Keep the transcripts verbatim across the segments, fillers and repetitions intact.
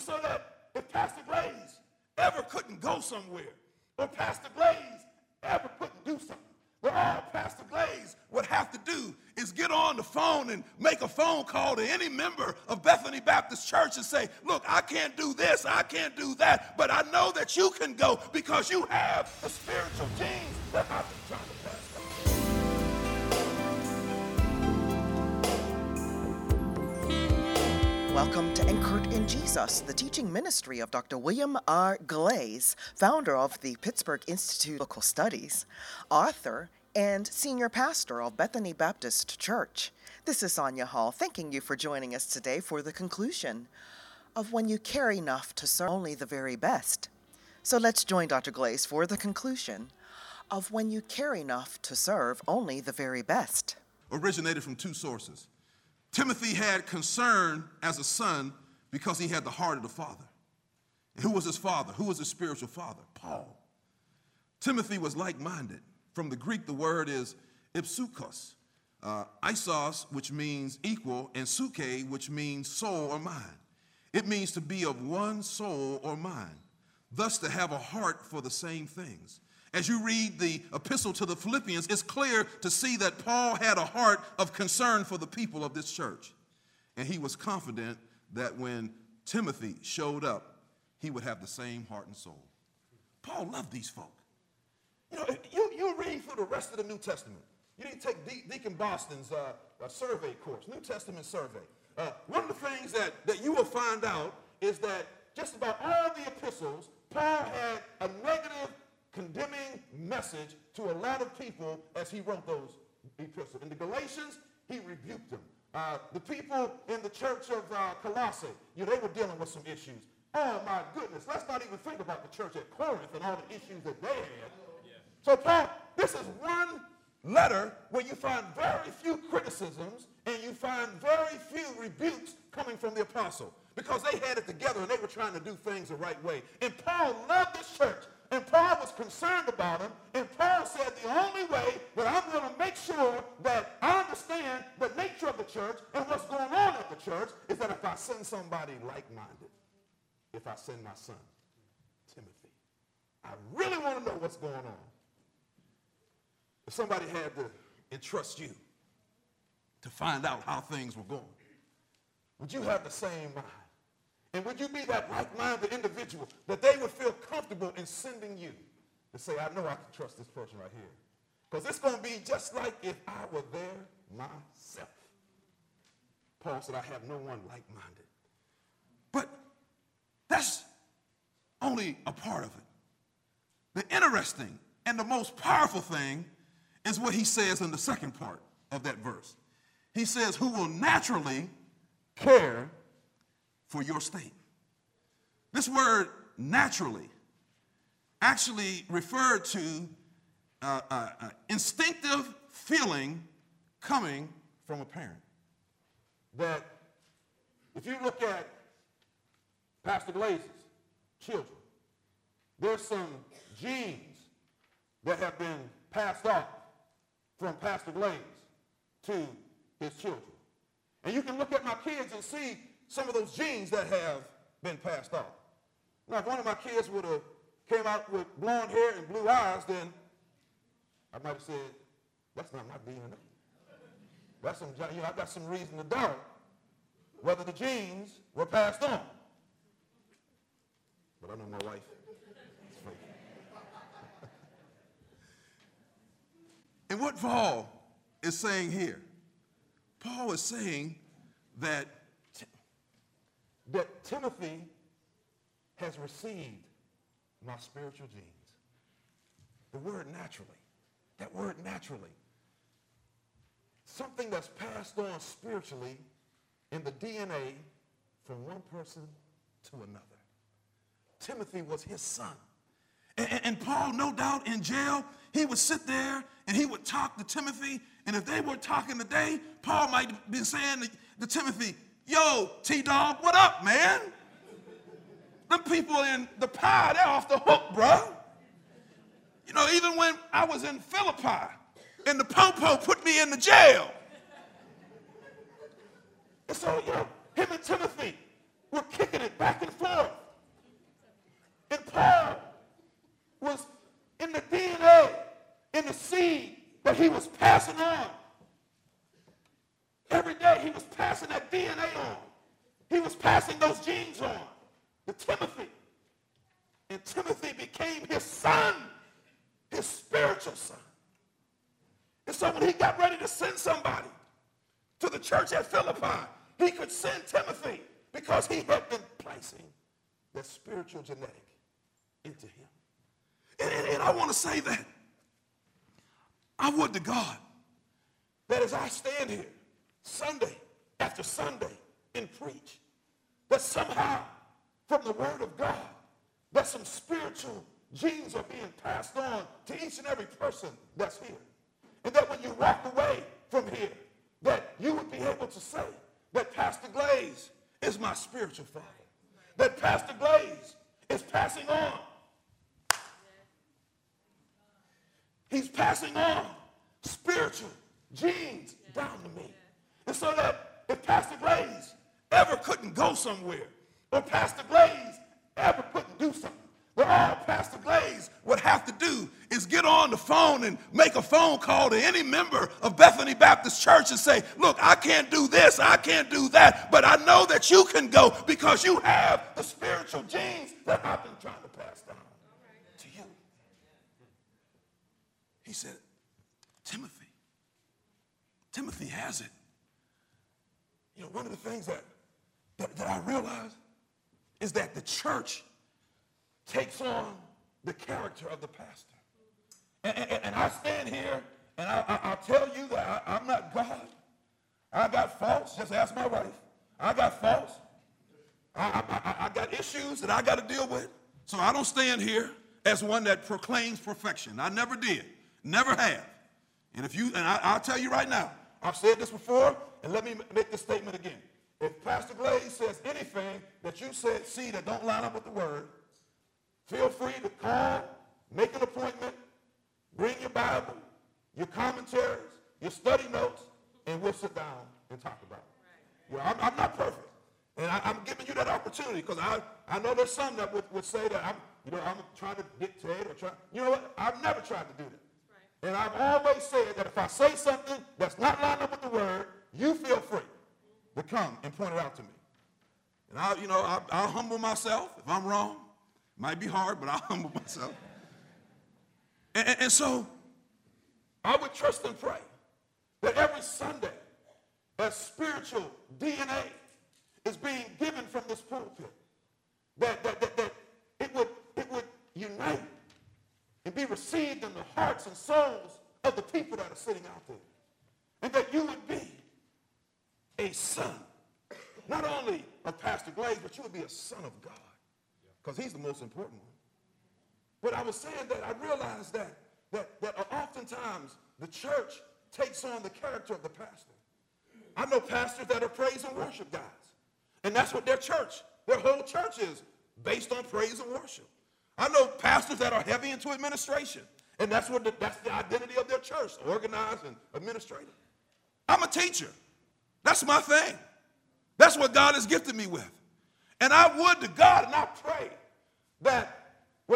And so that if Pastor Blaze ever couldn't go somewhere, or Pastor Blaze ever couldn't do something, well, all Pastor Blaze would have to do is get on the phone and make a phone call to any member of Bethany Baptist Church and say, look, I can't do this, I can't do that, but I know that you can go because you have the spiritual genes that I've been trying to pass on. Welcome to Anchored in Jesus, the teaching ministry of Doctor William R. Glaze, founder of the Pittsburgh Institute of Biblical Studies, author, and senior pastor of Bethany Baptist Church. This is Sonia Hall, thanking you for joining us today for the conclusion of When You Care Enough to Serve Only the Very Best. So let's join Doctor Glaze for the conclusion of When You Care Enough to Serve Only the Very Best. Originated from two sources. Timothy had concern as a son because he had the heart of the father. And who was his father? Who was his spiritual father? Paul. Timothy was like-minded. From the Greek, the word is ipsukos, uh, isos, which means equal, and suke, which means soul or mind. It means to be of one soul or mind, thus to have a heart for the same things. As you read the epistle to the Philippians, it's clear to see that Paul had a heart of concern for the people of this church. And he was confident that when Timothy showed up, he would have the same heart and soul. Paul loved these folk. You know, you, you read through the rest of the New Testament. You need to take De- Deacon Boston's uh, uh, survey course, New Testament survey. Uh, one of the things that, that you will find out is that just about all the epistles, Paul had a negative condemning message to a lot of people as he wrote those epistles. In the Galatians, he rebuked them. Uh, the people in the church of uh, Colossae, you know, they were dealing with some issues. Oh, my goodness. Let's not even think about the church at Corinth and all the issues that they had. Yeah. So, Paul, this is one letter where you find very few criticisms and you find very few rebukes coming from the apostle because they had it together and they were trying to do things the right way. And Paul loved this church. And Paul was concerned about him, and Paul said the only way that I'm going to make sure that I understand the nature of the church and what's going on at the church is that if I send somebody like-minded, if I send my son, Timothy, I really want to know what's going on. If somebody had to entrust you to find out how things were going, would you have the same mind? And would you be that like-minded individual that they would feel comfortable in sending you to say, I know I can trust this person right here. Because it's going to be just like if I were there myself. Paul said, I have no one like-minded. But that's only a part of it. The interesting and the most powerful thing is what he says in the second part of that verse. He says, who will naturally care for your state. This word naturally actually referred to uh, uh, uh, instinctive feeling coming from a parent. That if you look at Pastor Glaze's children, there's some genes that have been passed off from Pastor Glaze to his children. And you can look at my kids and see some of those genes that have been passed off. Now, if one of my kids would have came out with blonde hair and blue eyes, then I might have said, that's not my D N A. That's some, you know, I've got some reason to doubt whether the genes were passed on. But I know my wife is faithful. And what Paul is saying here, Paul is saying that that Timothy has received my spiritual genes. The word naturally, that word naturally, something that's passed on spiritually in the D N A from one person to another. Timothy was his son. And, and, and Paul, no doubt in jail, he would sit there and he would talk to Timothy. And if they were talking today, Paul might be saying to, to Timothy, yo, T-Dog, what up, man? Them people in the pie, they're off the hook, bro. You know, even when I was in Philippi and the po-po put me in the jail. And so, you know, him and Timothy were kicking it back and forth. passing on. Every day he was passing that D N A on. He was passing those genes on to Timothy. And Timothy became his son, his spiritual son. And so when he got ready to send somebody to the church at Philippi, he could send Timothy because he had been placing that spiritual genetic into him. And, and, and I want to say that I would to God that as I stand here Sunday after Sunday and preach, that somehow from the word of God, that some spiritual genes are being passed on to each and every person that's here. And that when you walk away from here, that you would be able to say that Pastor Glaze is my spiritual father. That Pastor Glaze is passing on. He's passing on spiritual genes down to me. And so that if Pastor Glaze ever couldn't go somewhere, or Pastor Glaze ever couldn't do something, well, all Pastor Glaze would have to do is get on the phone and make a phone call to any member of Bethany Baptist Church and say, look, I can't do this, I can't do that, but I know that you can go because you have the spiritual genes that I've been trying to pass down to you. He said, Timothy, Timothy has it. You know, one of the things that, that, that I realized is that the church takes on the character of the pastor. And, and, and I stand here and I, I, I'll tell you that I, I'm not God. I got faults. Just ask my wife. I got faults. I, I, I got issues that I got to deal with. So I don't stand here as one that proclaims perfection. I never did. Never have. And if you, and I, I'll tell you right now, I've said this before, and let me make this statement again. If Pastor Glaze says anything that you said, see, that don't line up with the word, feel free to call, make an appointment, bring your Bible, your commentaries, your study notes, and we'll sit down and talk about it. Well, I'm, I'm not perfect, and I, I'm giving you that opportunity because I, I know there's some that would, would say that I'm, you know, I'm trying to dictate or try. You know what? I've never tried to do that. And I've always said that if I say something that's not lined up with the word, you feel free to come and point it out to me. And I, you know, I, I'll humble myself if I'm wrong. It might be hard, but I'll humble myself. And, and, and so I would trust and pray that every Sunday that spiritual D N A is being given from this pulpit, that, that, that, that it would, it would unite and be received in the hearts and souls of the people that are sitting out there. And that you would be a son, not only of Pastor Glaze, but you would be a son of God, because he's the most important one. But I was saying that I realized that, that, that oftentimes the church takes on the character of the pastor. I know pastors that are praise and worship guys, and that's what their church, their whole church is based on praise and worship. I know pastors that are heavy into administration, and that's what the, that's the identity of their church, organized and administrative. I'm a teacher. That's my thing. That's what God has gifted me with. And I would to God, and I pray that, when,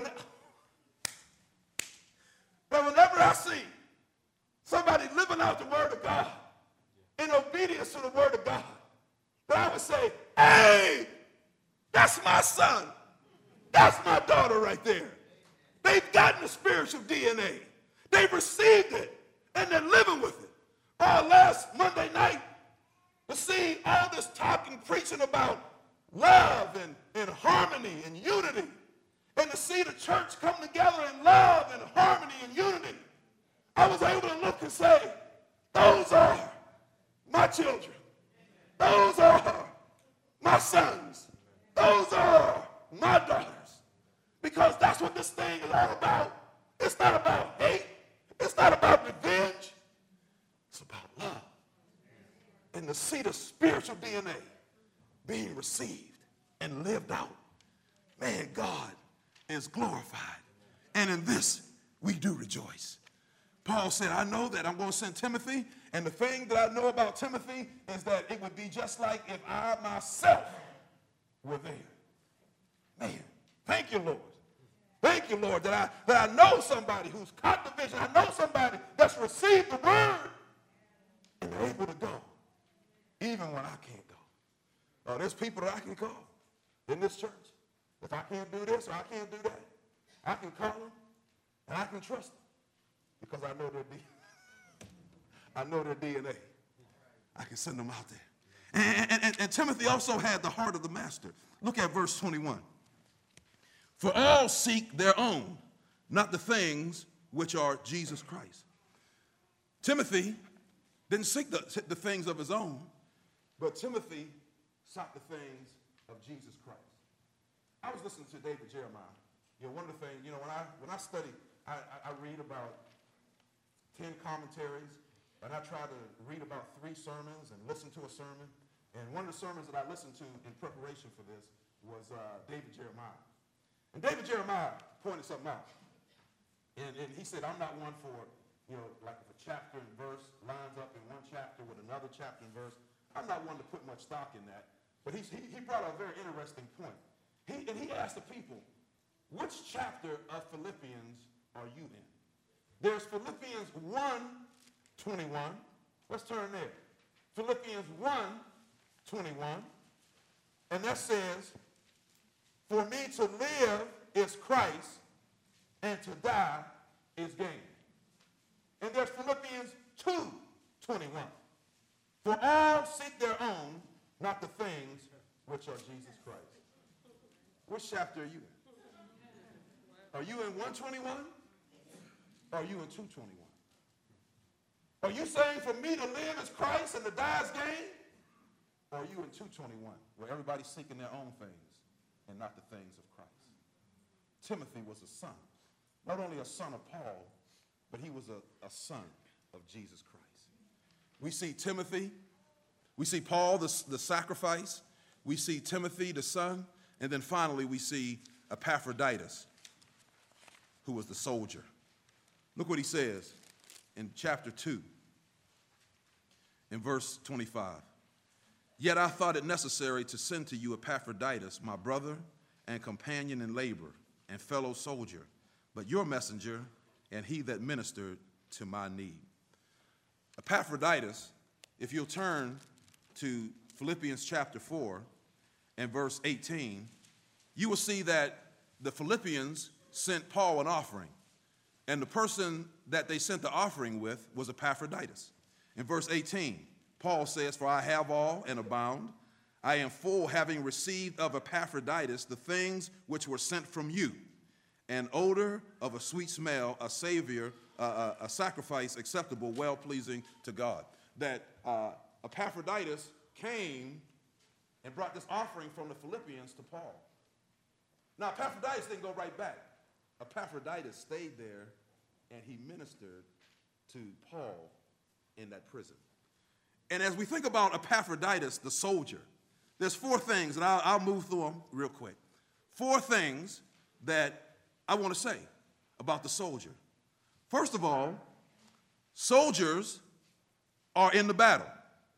that whenever I see somebody living out the word of God in obedience to the word of God, that I would say, hey, that's my son. That's my daughter right there. They've gotten the spiritual D N A. They've received it, and they're living with it. Oh, last Monday night, to see all this talking, preaching about love and, and harmony and unity, and to see the church come together in love and harmony and unity, I was able to look and say, those are my children. Those are my sons. Those are my daughters. Because that's what this thing is all about. It's not about hate. It's not about revenge. It's about love. And to see the spiritual D N A being received and lived out, man, God is glorified. And in this, we do rejoice. Paul said, I know that I'm going to send Timothy, and the thing that I know about Timothy is that it would be just like if I myself were there. Man, thank you, Lord. Thank you, Lord, that I, that I know somebody who's caught the vision. I know somebody that's received the word You're able to go, even when I can't go. Uh, there's people that I can call in this church. If I can't do this or I can't do that, I can call them and I can trust them because I know their D N A. I know their D N A. I can send them out there. And, and, and, and Timothy also had the heart of the master. Look at verse twenty-one. For all seek their own, not the things which are Jesus Christ. Timothy didn't seek the, the things of his own, but Timothy sought the things of Jesus Christ. I was listening to David Jeremiah. You know, one of the things, you know, when I when I study, I, I, I read about ten commentaries, and I try to read about three sermons and listen to a sermon. And one of the sermons that I listened to in preparation for this was uh, David Jeremiah. And David Jeremiah pointed something out. And, and he said, I'm not one for, you know, like if a chapter and verse lines up in one chapter with another chapter and verse. I'm not one to put much stock in that. But he, he, he brought out a very interesting point. He, and he asked the people, which chapter of Philippians are you in? There's Philippians one twenty-one. Let's turn there. Philippians one twenty-one. And that says, for me to live is Christ, and to die is gain. And there's Philippians two twenty-one. For all seek their own, not the things which are Jesus Christ. Which chapter are you in? Are you in one twenty-one? Or are you in two twenty-one? Are you saying for me to live is Christ and to die is gain? Or are you in two twenty-one, where everybody's seeking their own things and not the things of Christ? Timothy was a son. Not only a son of Paul, but he was a, a son of Jesus Christ. We see Timothy, we see Paul, the, the sacrifice, we see Timothy, the son, and then finally we see Epaphroditus, who was the soldier. Look what he says in chapter two, in verse twenty-five. Yet I thought it necessary to send to you Epaphroditus, my brother and companion in labor and fellow soldier, but your messenger and he that ministered to my need. Epaphroditus, if you'll turn to Philippians chapter four and verse eighteen, you will see that the Philippians sent Paul an offering, and the person that they sent the offering with was Epaphroditus. In verse eighteen, Paul says, for I have all and abound. I am full, having received of Epaphroditus the things which were sent from you, an odor of a sweet smell, a savior, uh, a, a sacrifice acceptable, well-pleasing to God. That uh, Epaphroditus came and brought this offering from the Philippians to Paul. Now, Epaphroditus didn't go right back. Epaphroditus stayed there, and he ministered to Paul in that prison. And as we think about Epaphroditus, the soldier, there's four things, and I'll, I'll move through them real quick. Four things that I want to say about the soldier. First of all, soldiers are in the battle.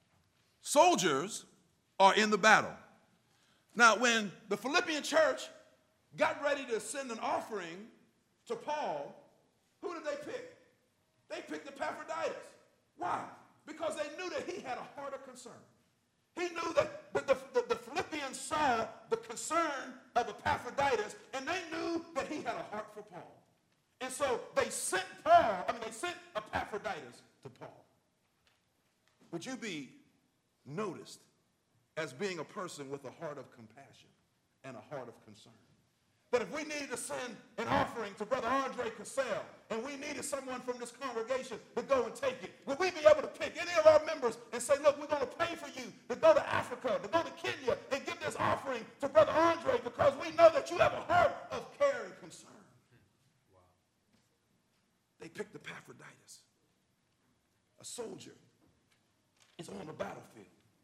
Soldiers are in the battle. Now, when the Philippian church got ready to send an offering to Paul, who did they pick? They picked Epaphroditus. Why? Because they knew that he had a heart of concern. He knew that the, the, the, the Philippians saw the concern of Epaphroditus, and they knew that he had a heart for Paul. And so they sent Paul, I mean, they sent Epaphroditus to Paul. Would you be noticed as being a person with a heart of compassion and a heart of concern? That if we needed to send an offering to Brother Andre Cassell, and we needed someone from this congregation to go and take it, would we be able to pick any of our members and say, look, we're going to pay for you to go to Africa, to go to Kenya, and give this offering to Brother Andre because we know that you have a heart of care and concern. Wow. They picked Epaphroditus. A soldier is on the battlefield.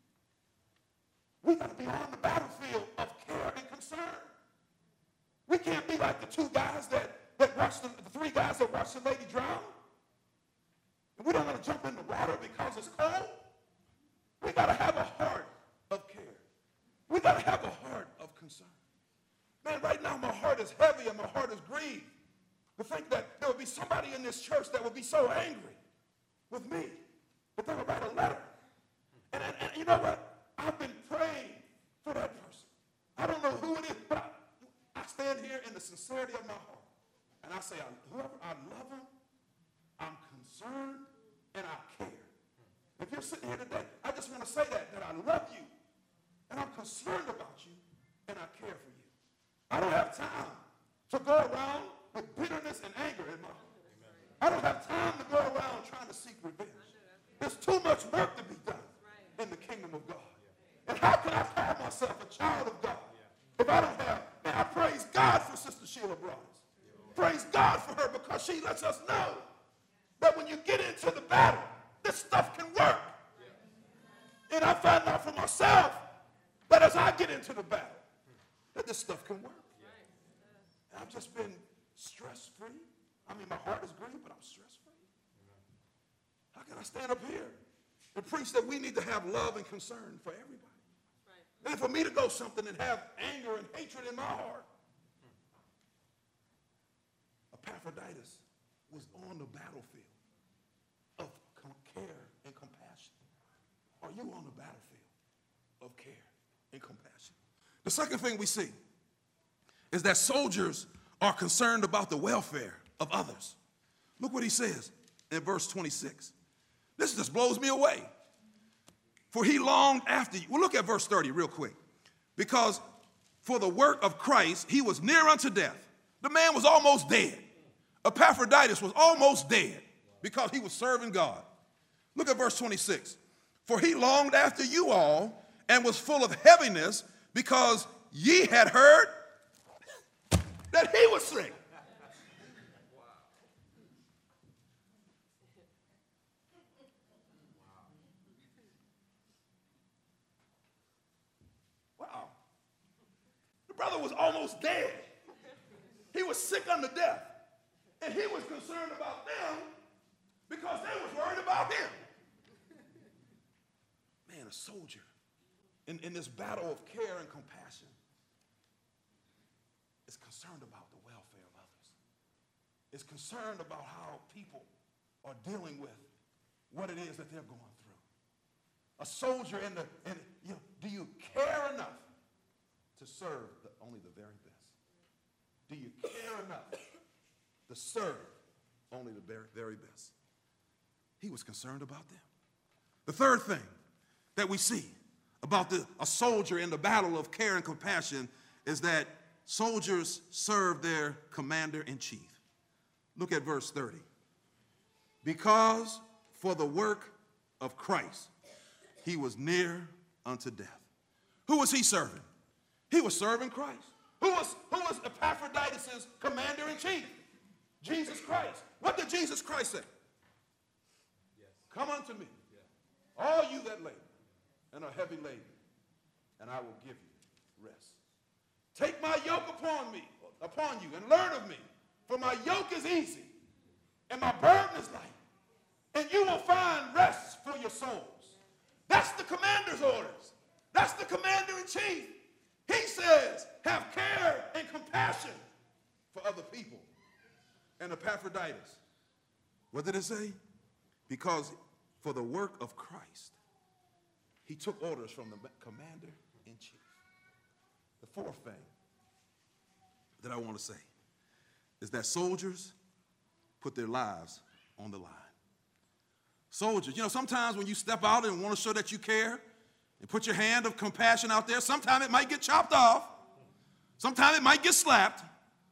We got to be on the battlefield of care and concern. We can't be like the two guys that, that watched the, the three guys that watched the lady drown. And we don't want to jump in the water because it's cold. We got to have a heart of care. We got to have a heart of concern. Man, right now my heart is heavy and my heart is grieved to think that there would be somebody in this church that would be so angry with me but they'll write a letter. And, and, and you know what? I've been praying for that person. I don't know who it is, but I, I stand here in the sincerity of my heart. And I say, I, whoever, I love them, I'm concerned, and I care. If you're sitting here today, I just want to say that, that I love you, and I'm concerned about you, and I care for you. I don't have time to go around with bitterness and anger in my heart. I don't have time to go around trying to seek revenge. There's too much work to be done in the kingdom of God. And how can I call myself a child of God if I don't have, man, I praise God for Sister Sheila Brothers. Praise God for her because she lets us know that when you get into the battle, this stuff can work. And I find out for myself that as I get into the battle, that this stuff can work. And I've just been stress-free. I mean, my heart is grieved, but I'm stress-free. How can I stand up here and preach that we need to have love and concern for everybody? And for me to go something and have anger and hatred in my heart. Epaphroditus was on the battlefield of care and compassion. Are you on the battlefield of care and compassion? The second thing we see is that soldiers are concerned about the welfare of others. Look what he says in verse twenty-six. This just blows me away. For he longed after you. Well, look at verse thirty real quick. Because for the work of Christ, he was near unto death. The man was almost dead. Epaphroditus was almost dead because he was serving God. Look at verse twenty-six. For he longed after you all and was full of heaviness because ye had heard that he was sick. Wow. The brother was almost dead. He was sick unto death. And he was concerned about them because they was worried about him. Man, a soldier in, in this battle of care and compassion is concerned about the welfare of others. Is concerned about how people are dealing with what it is that they're going through. A soldier in the, in, you know, do you care enough to serve the, only the very best? Do you care enough to serve only the very, very best? He was concerned about them. The third thing that we see about the, a soldier in the battle of care and compassion is that soldiers serve their commander-in-chief. Look at verse thirty. Because for the work of Christ, he was near unto death. Who was he serving? He was serving Christ. Who was, who was Epaphroditus' commander-in-chief? Jesus Christ. What did Jesus Christ say? Yes. Come unto me, yeah. all you that labor and are heavy laden, and I will give you rest. Take my yoke upon me, upon you, and learn of me, for my yoke is easy, and my burden is light, and you will find rest for your souls. That's the commander's orders. That's the commander-in-chief. He says, have care and compassion for other people. And Epaphroditus, what did it say? Because for the work of Christ, he took orders from the commander-in-chief. The fourth thing that I want to say is that soldiers put their lives on the line. Soldiers, you know, sometimes when you step out and want to show that you care and put your hand of compassion out there, sometimes it might get chopped off. Sometimes it might get slapped.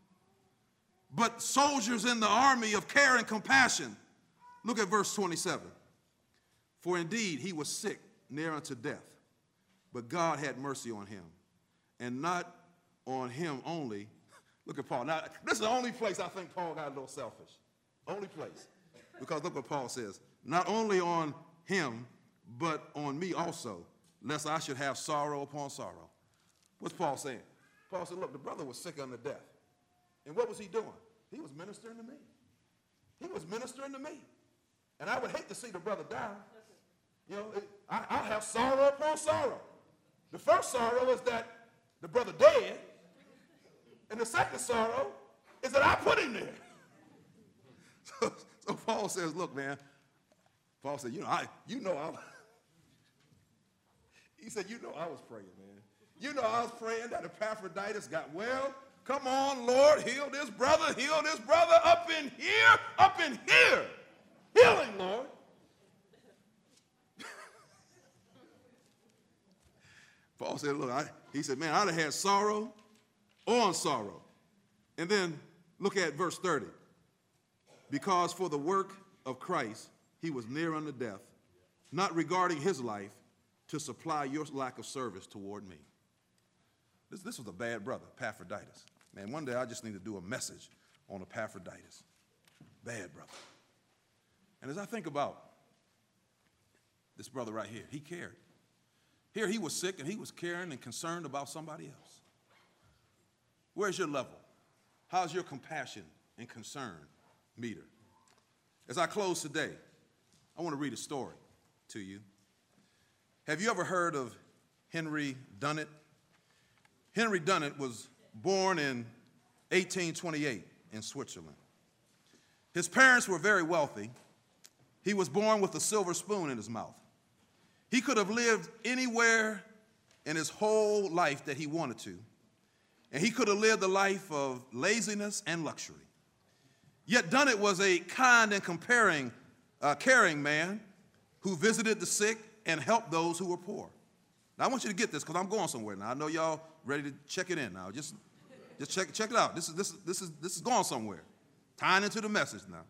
But soldiers in the army of care and compassion, look at verse twenty-seven. For indeed he was sick near unto death, but God had mercy on him, and not on him only. Look at Paul. Now, this is the only place I think Paul got a little selfish. Only place. Because look what Paul says. Not only on him, but on me also, lest I should have sorrow upon sorrow. What's Paul saying? Paul said, look, the brother was sick unto death. And what was he doing? He was ministering to me. He was ministering to me. And I would hate to see the brother die. You know, it, I, I'll have sorrow upon sorrow. The first sorrow is that the brother dead. And the second sorrow is that I put him there. So, so Paul says, look, man, Paul said, you know, I, you know, I, he said, you know, I was praying, man. You know, I was praying that Epaphroditus got well. Come on, Lord, heal this brother, heal this brother up in here, up in here. Healing, Lord. Paul said, look, I, he said, man, I'd have had sorrow on sorrow. And then look at verse thirty. Because for the work of Christ, he was near unto death, not regarding his life, to supply your lack of service toward me. This, this was a bad brother, Epaphroditus. Man, one day I just need to do a message on Epaphroditus. Bad brother. And as I think about this brother right here, he cared. Here he was sick and he was caring and concerned about somebody else. Where's your level? How's your compassion and concern meter? As I close today, I want to read a story to you. Have you ever heard of Henry Dunant? Henry Dunant was born in eighteen twenty-eight in Switzerland. His parents were very wealthy. He was born with a silver spoon in his mouth. He could have lived anywhere in his whole life that he wanted to, and he could have lived a life of laziness and luxury. Yet Dunant was a kind and comparing, uh, caring man who visited the sick and helped those who were poor. Now, I want you to get this because I'm going somewhere now. I know y'all ready to check it in now. Just, just check, check it out. This is, this, is, this, is, this is going somewhere. Tying into the message now.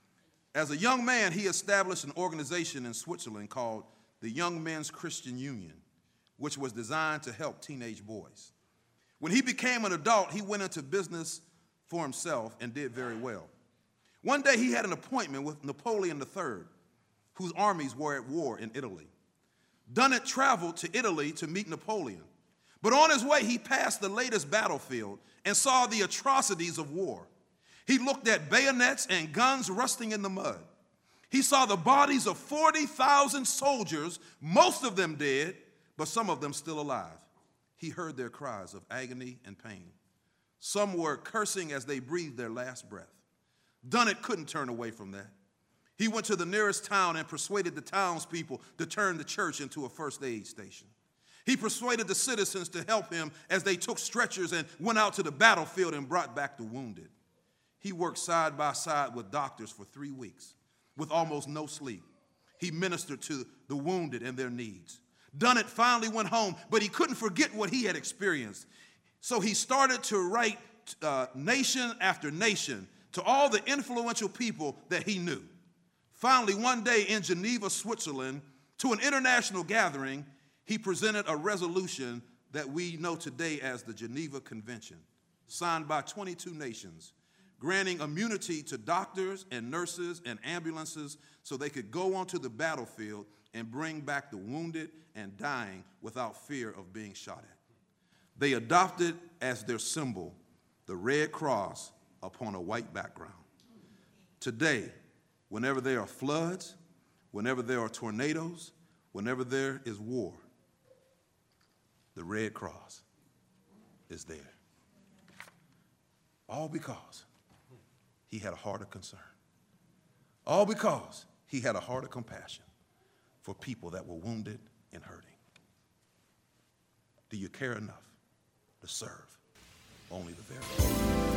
As a young man, he established an organization in Switzerland called the Young Men's Christian Union, which was designed to help teenage boys. When he became an adult, he went into business for himself and did very well. One day he had an appointment with Napoleon the third, whose armies were at war in Italy. Dunant traveled to Italy to meet Napoleon, but on his way he passed the latest battlefield and saw the atrocities of war. He looked at bayonets and guns rusting in the mud. He saw the bodies of forty thousand soldiers, most of them dead, but some of them still alive. He heard their cries of agony and pain. Some were cursing as they breathed their last breath. Dunant couldn't turn away from that. He went to the nearest town and persuaded the townspeople to turn the church into a first aid station. He persuaded the citizens to help him as they took stretchers and went out to the battlefield and brought back the wounded. He worked side by side with doctors for three weeks with almost no sleep. He ministered to the wounded and their needs. Dunant finally went home, but he couldn't forget what he had experienced. So he started to write uh, nation after nation to all the influential people that he knew. Finally, one day in Geneva, Switzerland, to an international gathering, he presented a resolution that we know today as the Geneva Convention, signed by twenty-two nations, granting immunity to doctors and nurses and ambulances so they could go onto the battlefield and bring back the wounded and dying without fear of being shot at. They adopted as their symbol the red cross upon a white background. Today, whenever there are floods, whenever there are tornadoes, whenever there is war, the red cross is there. All because he had a heart of concern. All because he had a heart of compassion for people that were wounded and hurting. Do you care enough to serve only the very best?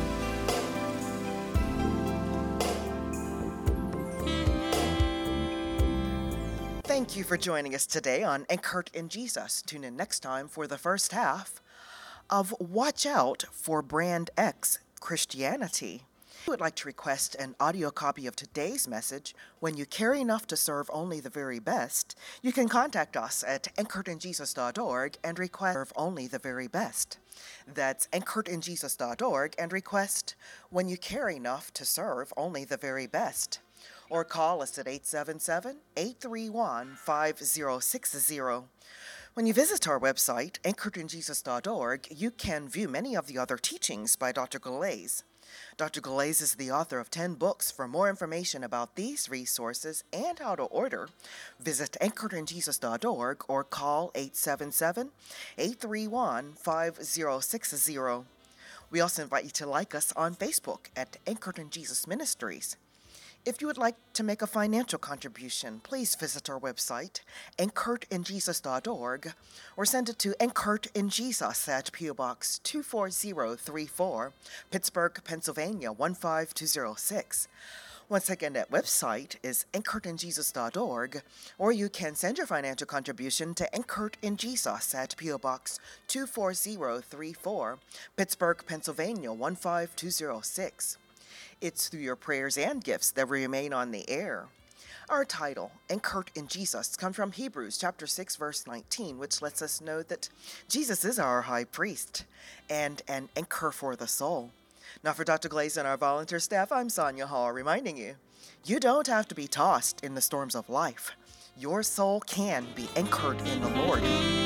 Thank you for joining us today on Anchored in Jesus. Tune in next time for the first half of Watch Out for Brand X Christianity. If you would like to request an audio copy of today's message, When You Care Enough to Serve Only the Very Best, you can contact us at anchored in jesus dot org and request Serve Only the Very Best. That's anchored in jesus dot org and request When You Care Enough to Serve Only the Very Best. Or call us at eight seven seven, eight three one, five zero six zero. When you visit our website, anchored in jesus dot org, you can view many of the other teachings by Doctor Galais. Doctor Galais is the author of ten books. For more information about these resources and how to order, visit anchored in jesus dot org or call eight seven seven, eight three one, five zero six zero. We also invite you to like us on Facebook at Anchored in Jesus Ministries. If you would like to make a financial contribution, please visit our website, anchored in jesus dot org, or send it to Anchored in Jesus at P O Box two four zero three four, Pittsburgh, Pennsylvania one five two zero six. Once again, that website is anchored in jesus dot org, or you can send your financial contribution to Anchored in Jesus at P O Box two four zero three four, Pittsburgh, Pennsylvania one five two zero six. It's through your prayers and gifts that we remain on the air. Our title, Anchored in Jesus, comes from Hebrews chapter six, verse nineteen, which lets us know that Jesus is our high priest and an anchor for the soul. Now for Doctor Glaze and our volunteer staff, I'm Sonia Hall, reminding you, you don't have to be tossed in the storms of life. Your soul can be anchored in the Lord.